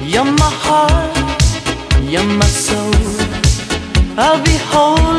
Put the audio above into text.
You're my heart, you're my soul. I'll be holding